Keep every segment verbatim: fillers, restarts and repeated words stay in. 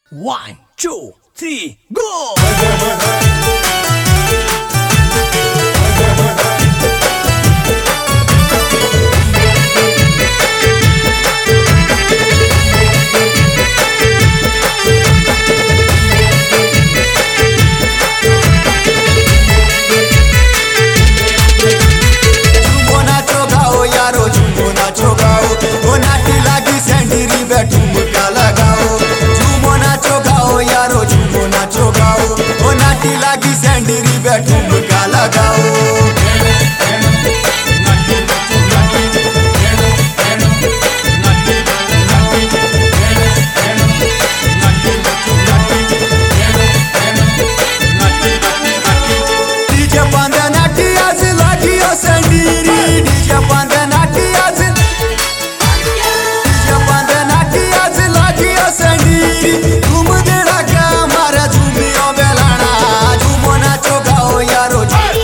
One, two, three, go! लागी सैंडरी बैठू का लगाओ डीजे बंद नाटी आज लागी ओ सैंडरी डीजे बंद नाटी आज डीजे बंद नाटी आज लागी ओ सैंडरी घूम देड़ा का मारा झूमियो बेलाना झूमो नाचो गाओ यारो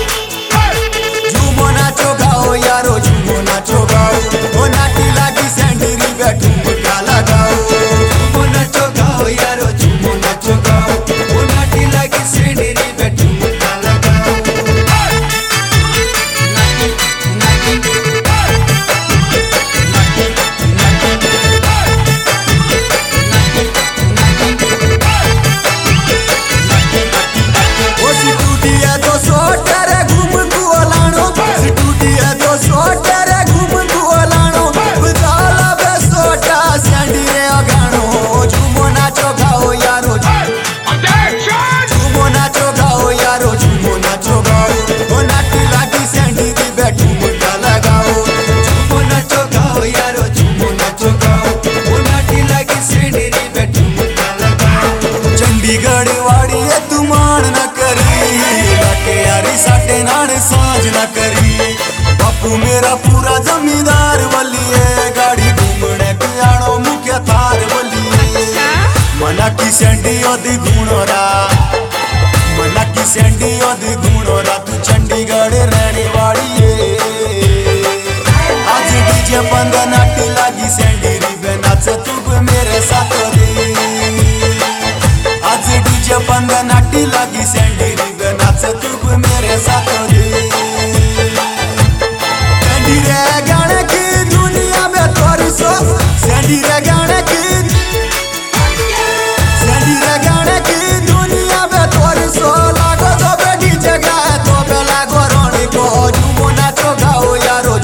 झूमो नाचो गाओ यारो झूमो नाचो गाओ ओ नाटी लागी सैंडरी बैठू का लगाओ झूमो नाचो गाओ यारो झूमो नाचो गाओ ओ नाटी लागी सैंडरी बैठू का लगाओ ओ सिटूटिया तो सोटर घूम कुलाणो सिटूटिया तो सोटर घूम कुलाणो बजाला बे सोटा सैंडी रे गाणो झूमो नाचो गाओ यारो झूमो नाचो गाओ यारो झूमो नाचो गाओ ओ नाटी लागी सैंडी दी बैठू का लगाओ झूमो नाचो गाओ यारो झूमो नाचो गाओ ओ नाटी लागी सैंडी दी बैठू का लगाओ चंडीगढ़ वाड़ी है तू मान न करी लाके यारी साटे नाने सांझ न करी बापू मेरा पूरा जमींदार वली है गाड़ी घूमने पियानो मुख्य तार वली है मना की सैंडी ओदी गुणोरा मना की सैंडी ओदी गुणोरा तू चंडीगढ़ रहने वाली है आज डीजे बंद नाटी लागी सैंडी री नाच तू मेरे साथ रे आज डीजे बंद नाटी लागी सैंडरी नाच तू मेरे साथ रे सैंडी रे गाने की दुनिया में तोरी सो सैंडी रे गाने की सैंडी रे गाने की दुनिया में तोरी सो लागो जो बेटी जगह तो बेला गोरोनी को झूमो नाचो गाओ यारो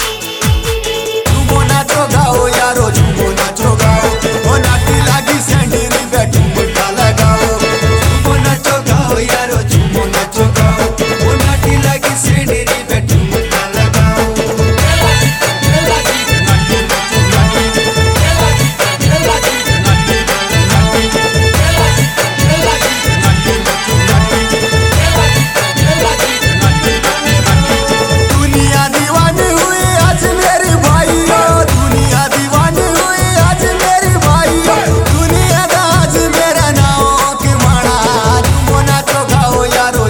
झूमो नाचो गाओ यारो झूमो नाचो गाओ ओ नाटी लागी सैंडरी बैठू का लगाओ झूमो नाचो गाओ यारो झूमो नाचो गाओ ओ नाटी लागी सैंडरी बैठू का लगाओ दुनिया दीवानी हुई आज मेरी भाइयों दुनिया दीवानी हुई आज मेरी भाइयों दुनिया का आज मेरा नाम की माना झूमो नाचो गाओ यारो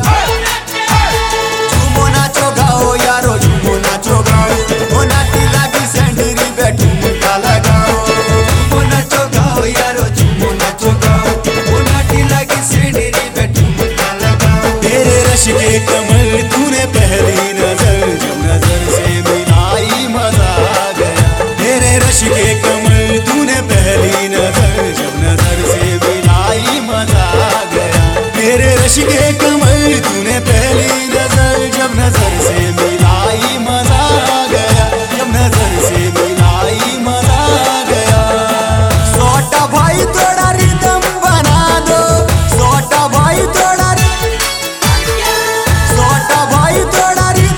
झूमो नाचो गाओ यारो झूमो नाचो गाओ ओ नाटी लागी सैंडरी बैठू का लगाओ झूमो नाचो गाओ यारो झूमो नाचो गाओ ओ नाटी लागी सैंडरी बैठू का लगाओ तेरे रश के कमल तूने पहली नजर जब नजर से मिलाई मजा आ गया तेरे रश के कमल तूने पहली नजर जब नजर से मिलाई मजा आ गया तेरे रश के कमल तूने पहली नजर जब नजर से मिलाई मजा आ गया जब नजर से मिलाई मजा आ गया सोटा भाई थोड़ा रिदम बना दो सोटा भाई थोड़ा सोटा भाई थोड़ा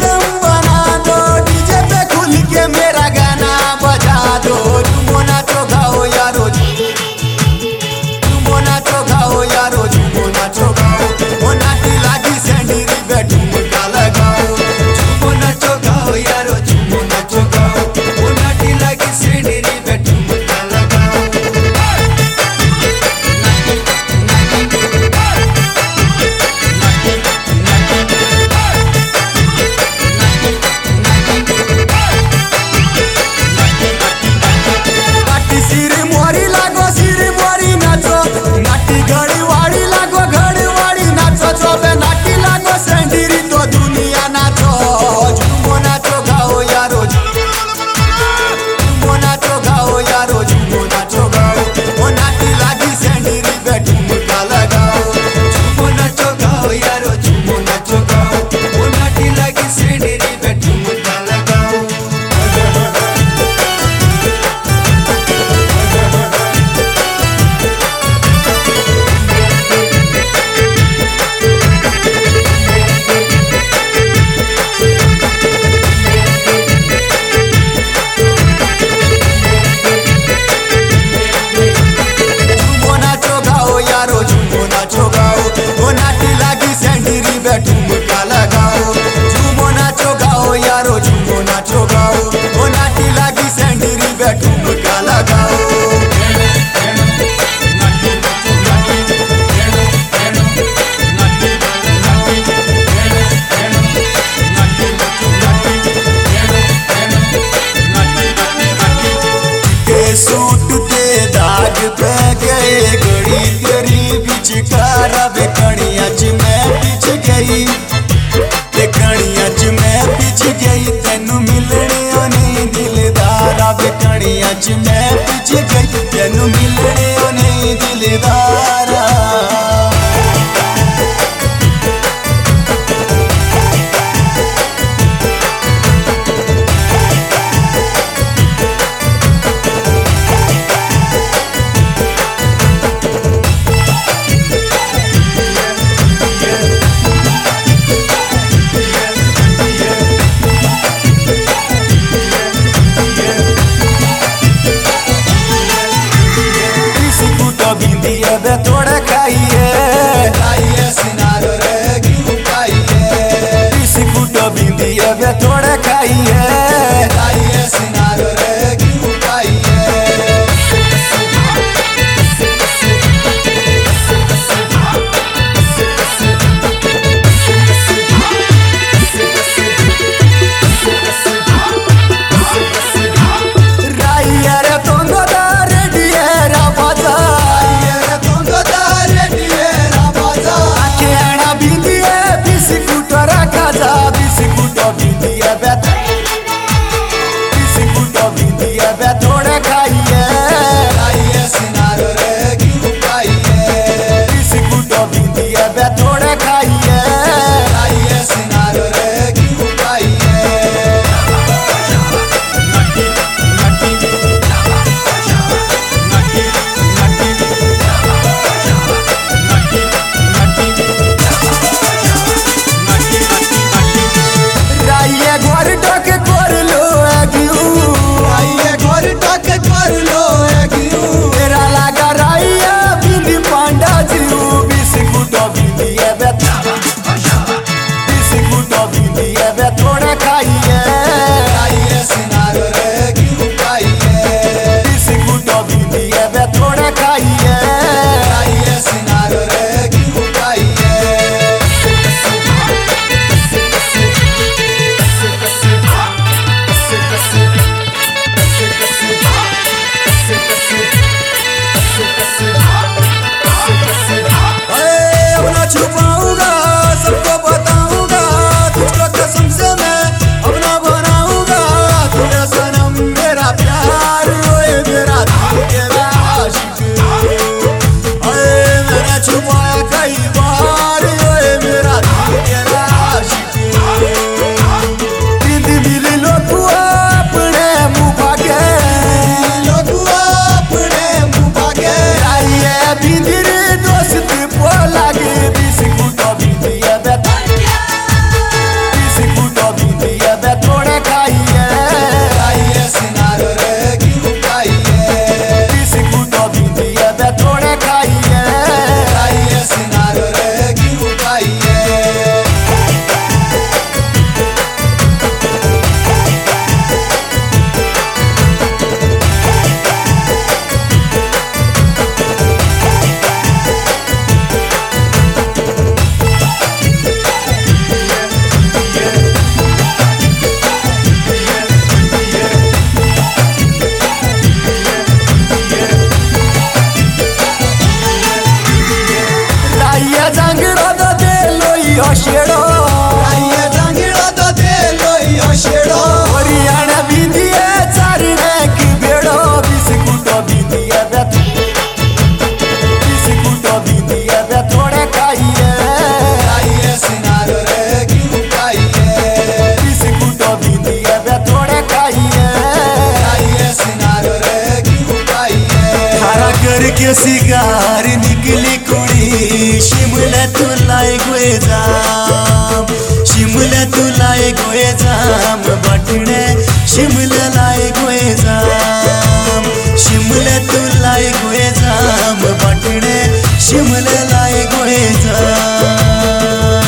गड़ी तेरी बिचकार वे कणिया च मैं पिछ गई ते कणिया च मैं पिछ गई तेनू मिलने ओने दिलदार वे कणिया च मैं पिछ गई तेनू मिलने ओने दिलदार बे थोड़ा खाइए खाइए सिनारो रे क्यों खाइए बिस्कुट बिंदिए बे थोड़ा खाइए खाइए सिनारो रे क्यों खाइए शेड़ो आइए जांगड़ो तो दे लो यो शेड़ो हरियाणा बिंदिए चारी रैक बेड़ो बिस्कुट बिंदिए बे बिस्कुट बिंदिए बे थोड़े खाइए खाइए सिनारो रे क्यों खाइए बिस्कुट बिंदिए बे थोड़े खाइए खाइए सिनारो रे क्यों खाइए हरा करके सिगार निकली कुड़ी शिमला तुलाए गोए जाम शिमला तुलाए गोए जाम बटणे शिमला लाए गोए जाम शिमला तुलाए गोए जाम बटणे शिमला लाए गोए जाम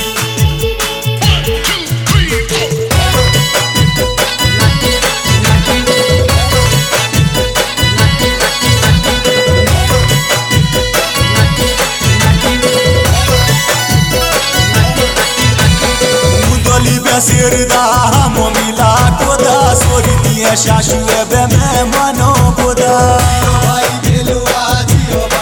सिरदा मोमिला कोदा सोरी दिया शाशु बे मैं मनो कोदा भाई भेलुआ जियो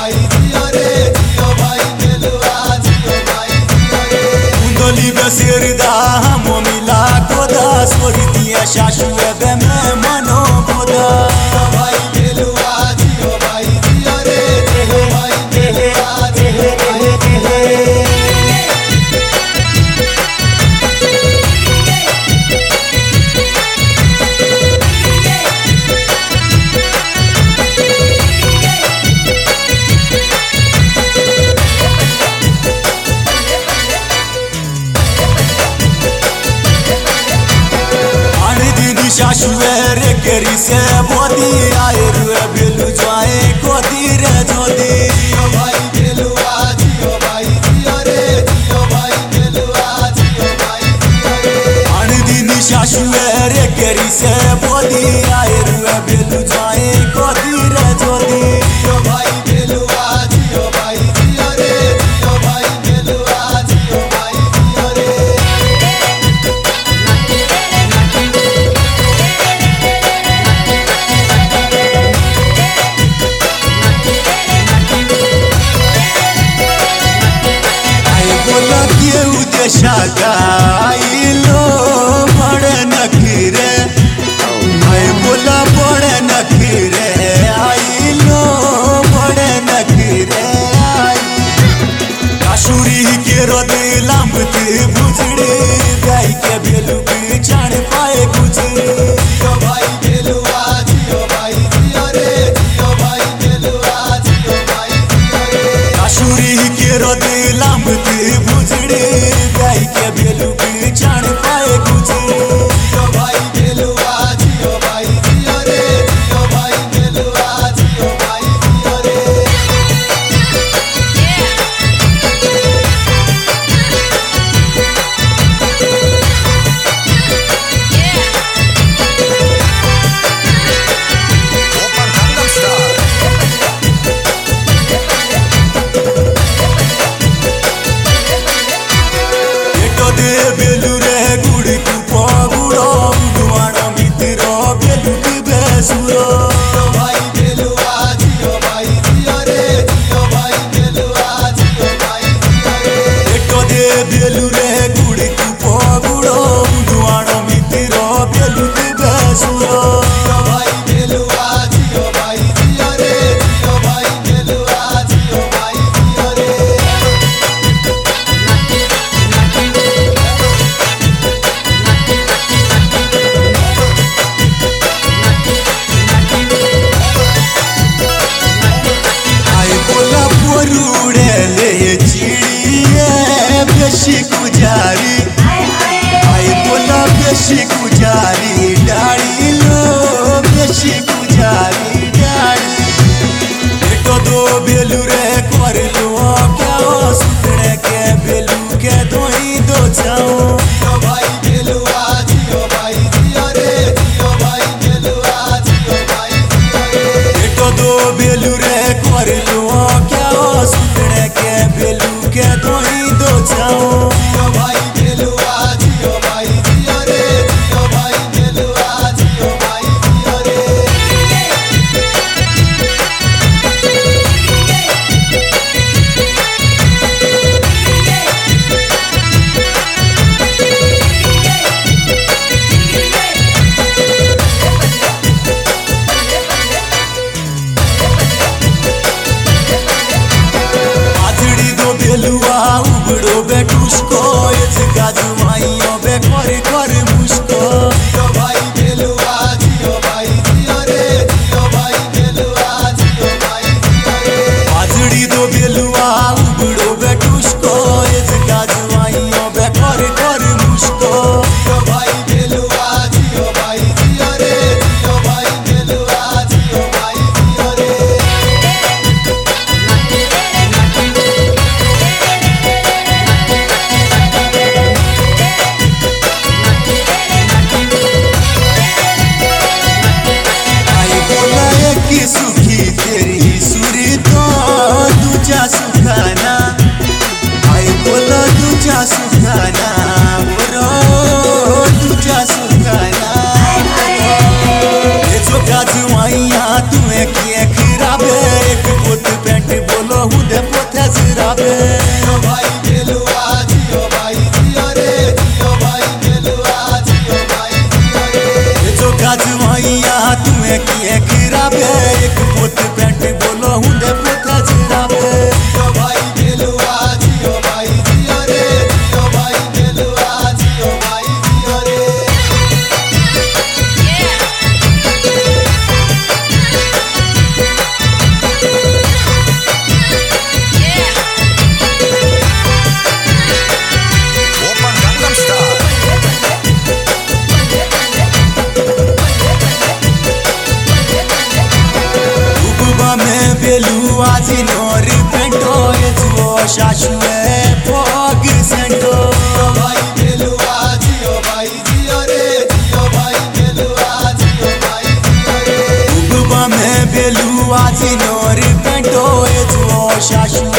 शाशुए रे केरी से बोदी आए रुए बेलू जाए गोदी रे जोदी जियो भाई बेलुआ जियो भाई जियो रे जियो भाई बेलुआ जियो भाई जियो रे आन दिन शाशुए रे केरी से बोदी आए रुए बेलू जाए गोदी रे जोदी जियो भाई बेलुआ जियो भाई जियो रे जियो भाई बेलुआ जियो भाई जियो रे शागाइलो बड़े नखरे मैं बोला बड़े नखरे आइलो बड़े नखरे आई काशुरी के रोदे लंबते बुझड़े गाय के बेलू के चाण पाए गुजरे जियो भाई बेलुआ जियो भाई जियो रे जियो भाई बेलुआ जियो भाई जियो रे काशुरी के रोदे लंबते बुझड़े गाय के बेलू के चाण पाए गुजरे जियो भाई बेलुआ जियो भाई जियो रे जियो भाई बेलुआ जियो भाई जियो रे बेलू रे गुड़ी कुपो गुड़ो गुड़वाणो मित्रो बेलू की बेसुरो भाई बेलुआ जियो भाई जियो रे जियो भाई बेलुआ जियो भाई जियो रे बेटो दे बेलू रे गुड़ी कुपो गुड़ो गुड़वाणो मित्रो बेलू की बेसुरो भाई बेलुआ जियो भाई जियो रे जियो भाई बेलुआ जियो भाई जियो रे बेशी गुजारी आई बोला बेशी गुजारी डाड़ी लो बेशी गुजारी डाड़ी बेटो दो बेलू रे कर लो क्या सुतने के बेलू के दोई दो जाओ जियो भाई बेलुआ जियो भाई जियो रे जियो भाई बेलुआ जियो भाई जियो रे बेटो दो बेलू रे कर लो क्या सुतने के बेलू के दोई दो जाओ जियो भाई बेलुआ जियो भाई जियो रे जियो भाई बेलुआ जियो भाई जियो रे आजड़ी दो बेलुआ उबड़ो बेटुसको एज गाजुमाइयो बे कर कर मुस्को जियो भाई बेलुआ जियो भाई जियो रे जियो भाई बेलुआ जियो भाई जियो रे आजड़ी दो बेलुआ उबड़ो बेटुसको एज गाजुमाइयो बे कर कर मुस्को जियो भाई बेलुआ जियो भाई जियो रे जियो भाई बेलुआ जियो भाई जियो रे सुखी तेरी सुरी तो दूजा सुखाना आई बोला दूजा सुखाना बोलो दूजा सुखाना ये जो गाजुआइया तुम्हें किए खराबे एक पोत पेंट बोलो हुदे पोते जराबे जियो भाई बेलुआ जियो भाई जियो रे जियो भाई बेलुआ जियो भाई जियो रे ये जो गाजुआइया तुम्हें किए खराबे एक पोत पेंट बोलो हुदे पोते जराबे जियो भाई बेलुआ जियो भाई जियो रे जियो भाई बेलुआ जियो भाई जियो रे Yeah. शाशुए फॉग सेंटो भाई बेलुआ जियो भाई जियो रे जियो भाई बेलुआ जियो भाई जियो रे उगबा में बेलुआ जिनो रे पेंटो ए जो शाशुए